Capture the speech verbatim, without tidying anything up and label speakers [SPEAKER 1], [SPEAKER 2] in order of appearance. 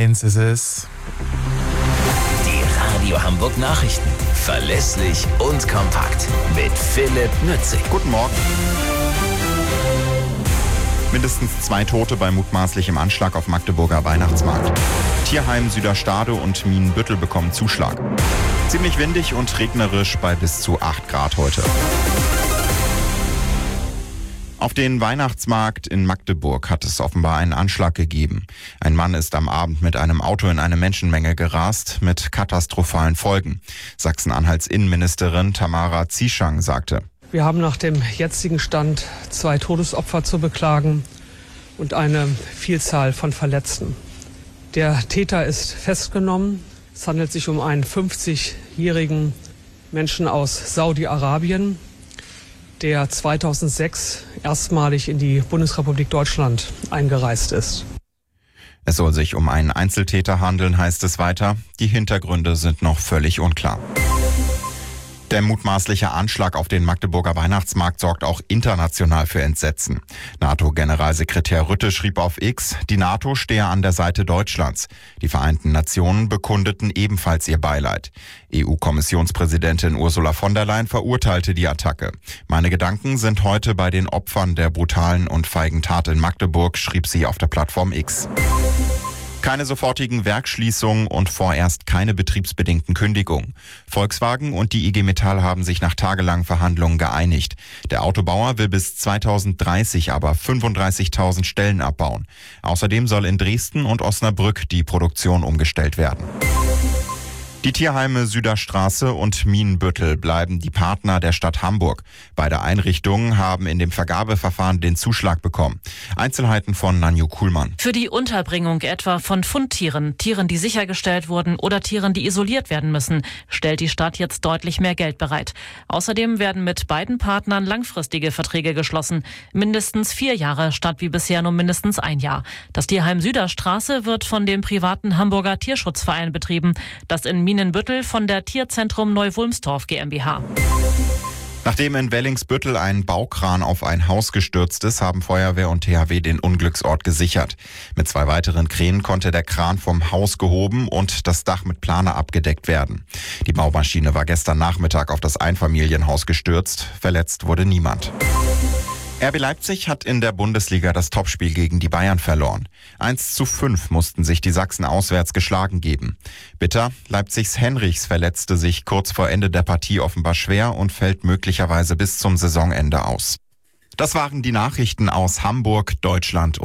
[SPEAKER 1] eins ist es.
[SPEAKER 2] Die Radio Hamburg Nachrichten. Verlässlich und kompakt. Mit Philipp Nützig.
[SPEAKER 3] Guten Morgen. Mindestens zwei Tote bei mutmaßlichem Anschlag auf Magdeburger Weihnachtsmarkt. Tierheim Süderstade und Mienbüttel bekommen Zuschlag. Ziemlich windig und regnerisch bei bis zu acht Grad heute. Auf den Weihnachtsmarkt in Magdeburg hat es offenbar einen Anschlag gegeben. Ein Mann ist am Abend mit einem Auto in eine Menschenmenge gerast, mit katastrophalen Folgen. Sachsen-Anhalts Innenministerin Tamara Zieschang sagte:
[SPEAKER 4] Wir haben nach dem jetzigen Stand zwei Todesopfer zu beklagen und eine Vielzahl von Verletzten. Der Täter ist festgenommen. Es handelt sich um einen fünfzigjährigen Menschen aus Saudi-Arabien, der zweitausendsechs erstmalig in die Bundesrepublik Deutschland eingereist ist.
[SPEAKER 3] Es soll sich um einen Einzeltäter handeln, heißt es weiter. Die Hintergründe sind noch völlig unklar. Der mutmaßliche Anschlag auf den Magdeburger Weihnachtsmarkt sorgt auch international für Entsetzen. NATO-Generalsekretär Rutte schrieb auf X, die NATO stehe an der Seite Deutschlands. Die Vereinten Nationen bekundeten ebenfalls ihr Beileid. E U-Kommissionspräsidentin Ursula von der Leyen verurteilte die Attacke. Meine Gedanken sind heute bei den Opfern der brutalen und feigen Tat in Magdeburg, schrieb sie auf der Plattform X. Keine sofortigen Werksschließungen und vorerst keine betriebsbedingten Kündigungen. Volkswagen und die I G Metall haben sich nach tagelangen Verhandlungen geeinigt. Der Autobauer will bis zweitausenddreißig aber fünfunddreißigtausend Stellen abbauen. Außerdem soll in Dresden und Osnabrück die Produktion umgestellt werden. Die Tierheime Süderstraße und Mienbüttel bleiben die Partner der Stadt Hamburg. Beide Einrichtungen haben in dem Vergabeverfahren den Zuschlag bekommen. Einzelheiten von Nanju Kuhlmann.
[SPEAKER 5] Für die Unterbringung etwa von Fundtieren, Tieren, die sichergestellt wurden oder Tieren, die isoliert werden müssen, stellt die Stadt jetzt deutlich mehr Geld bereit. Außerdem werden mit beiden Partnern langfristige Verträge geschlossen. Mindestens vier Jahre statt wie bisher nur mindestens ein Jahr. Das Tierheim Süderstraße wird von dem privaten Hamburger Tierschutzverein betrieben, das in Mienbüttel von der Tierzentrum Neu-Wulmstorf GmbH.
[SPEAKER 3] Nachdem in Wellingsbüttel ein Baukran auf ein Haus gestürzt ist, haben Feuerwehr und T H W den Unglücksort gesichert. Mit zwei weiteren Kränen konnte der Kran vom Haus gehoben und das Dach mit Plane abgedeckt werden. Die Baumaschine war gestern Nachmittag auf das Einfamilienhaus gestürzt. Verletzt wurde niemand. R B Leipzig hat in der Bundesliga das Topspiel gegen die Bayern verloren. eins zu fünf mussten sich die Sachsen auswärts geschlagen geben. Bitter, Leipzigs Henrichs verletzte sich kurz vor Ende der Partie offenbar schwer und fällt möglicherweise bis zum Saisonende aus. Das waren die Nachrichten aus Hamburg, Deutschland und